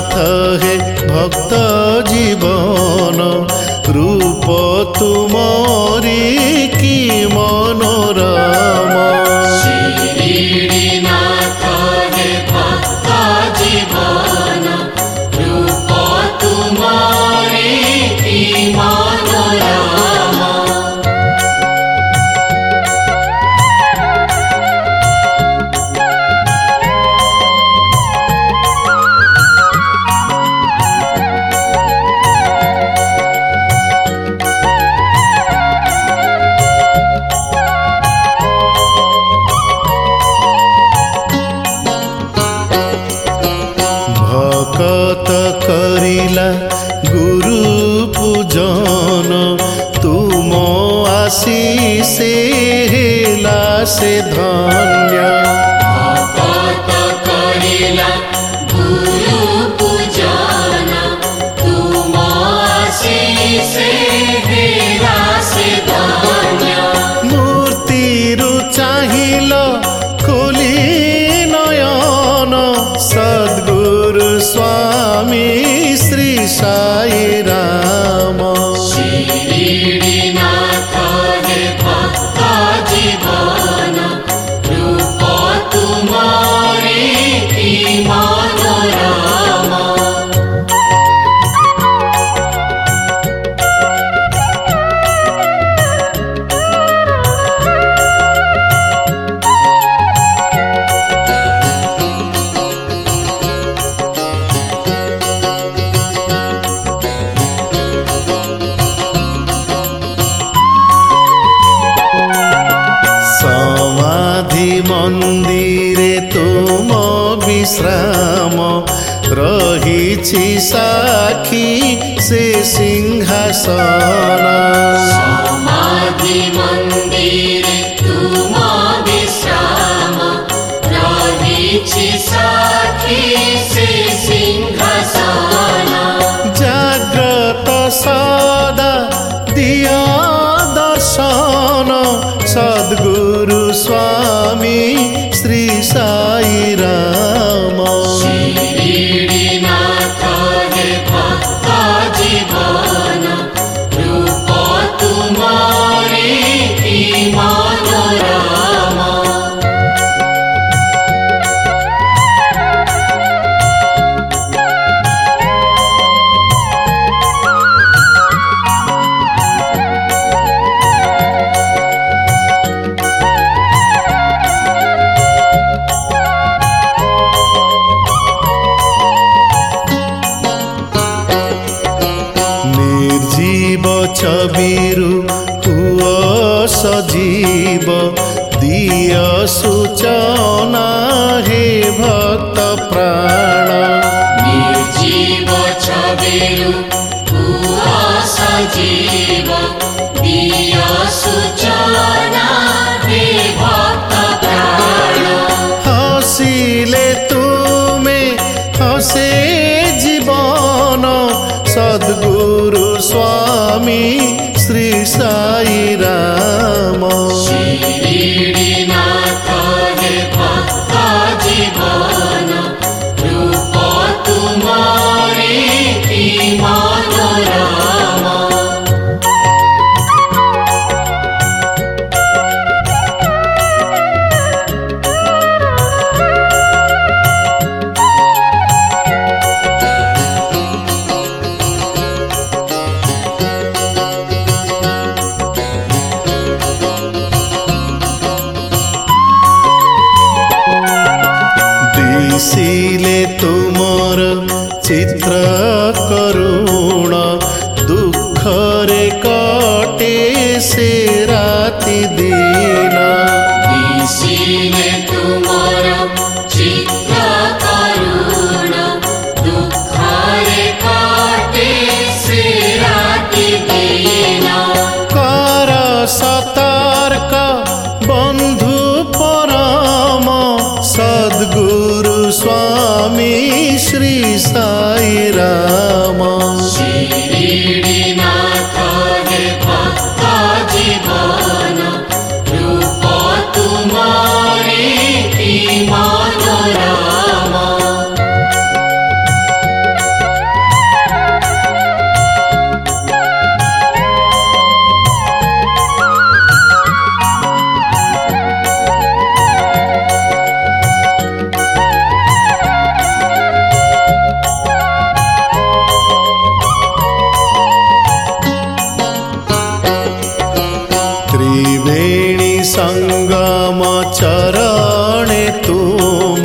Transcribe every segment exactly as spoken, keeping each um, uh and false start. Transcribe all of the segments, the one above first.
नाथ हे भक्त जीवन रूप तुमरी की मनोरमा। शिरिडीनाथ हे भक्त जीवन रूप तुमरी की मनोरमा। भकत करिला गुरु पूजन तुम आशीष हेला से धन्य। भकत करिला गुरु पूजन तुम आशीष हेला से धन्य। मूर्ति रु चाहिल खोली नयन सद्गुरु स्वामी श्री साई राम। शिरिडीनाथ हे भक्त जीवन रूप तुमरी की मनोरमा। समाधि मंदिरे तुम विश्राम रहिछि साखी से सिंहासन। समाधि मंदिरे तुम विश्राम रहिछि साखी से सिंहासन। जाग्रत सदा दिया दर्शन सद्गुरु स्वामी श्री साई राम। शिरिडीनाथ हे भक्त जीवन रूप तुमरी की मनोरमा। निर्जीव छबिरु हुआ सजीव दिय सूचना हे भक्त प्राण। निर्जीव छबिरु हुआ सजीव दिय सूचना हे भक्त प्राण। हसिले तुमे हसे जीवन सद्गुरु स्वामी श्री साई राम। शिरिडीनाथ हे भक्त जीवन रूप तुमरी की मनोरमा। दिसिले तुमर चित्र करुण दुखरे कटे से राति दिन। दिसिले तुमर चित्र करुण दुखरे कटे से राति दिन। कर सतर्क बंधु परम सद्गुरु स्वामी श्री साई राम। शिरिडीनाथ हे भक्त जीवन रूप त्रिवेणी संगम चरणे तुम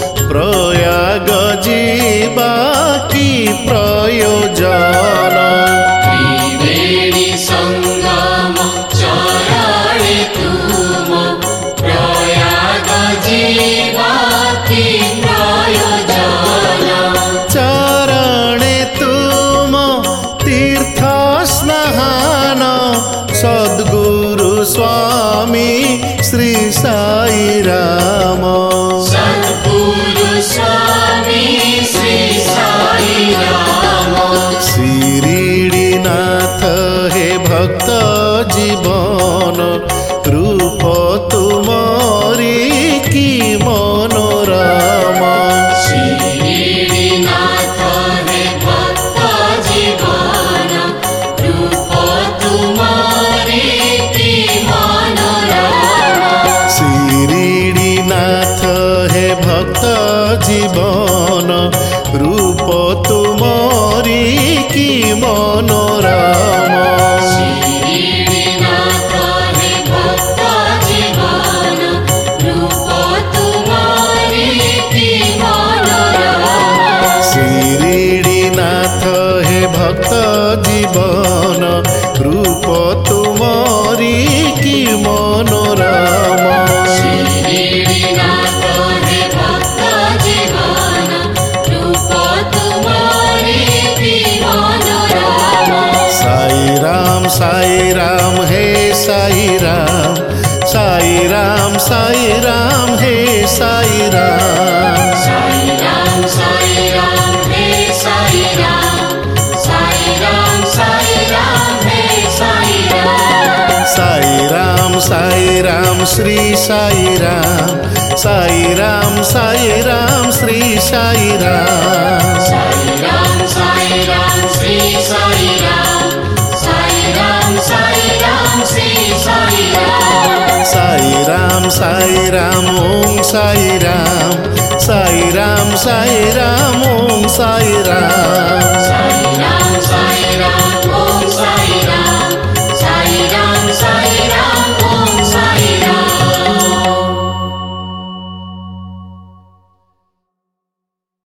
प्रयाग जीवा की प्रयोजन। त्रिवेणी संगम चरणे तुम प्रयाग जीवा की प्रयोजन। चरणे तुम तीर्थ स्नान सद्गुरु स्वामी श्री साई राम। सद्गुरु स्वामी श्री साई राम। शिरीडीनाथ हे भक्त जीवन रूप तुमरी की मनोरमा। शिरीडीनाथ हे भक्त जीवन रूप तुम्हारे की मनोरमा। शिरीडीनाथ हे भक्त जीवन रूप तुमरी की मनोरमा। शिरीडीनाथ हे भक्त जीवन रूप तुम्हारे की मनोरमा। शिरीडीनाथ हे भक्त जीवन रूप तुमरी की मनोरमा। शिरीडीनाथ हे भक्त जीवन रूप तुम्हारे की मनोरमा। साई राम साई राम हे साई राम। साई राम साई राम हे साई राम। साई राम साई राम हे साई राम। साई राम साई राम हे साई राम। साई राम साई राम श्री साई राम। साई राम साई राम श्री साई राम। साई राम साई राम श्री साई राम। साई राम साई राम श्री साई राम। साई राम साई राम ओम साई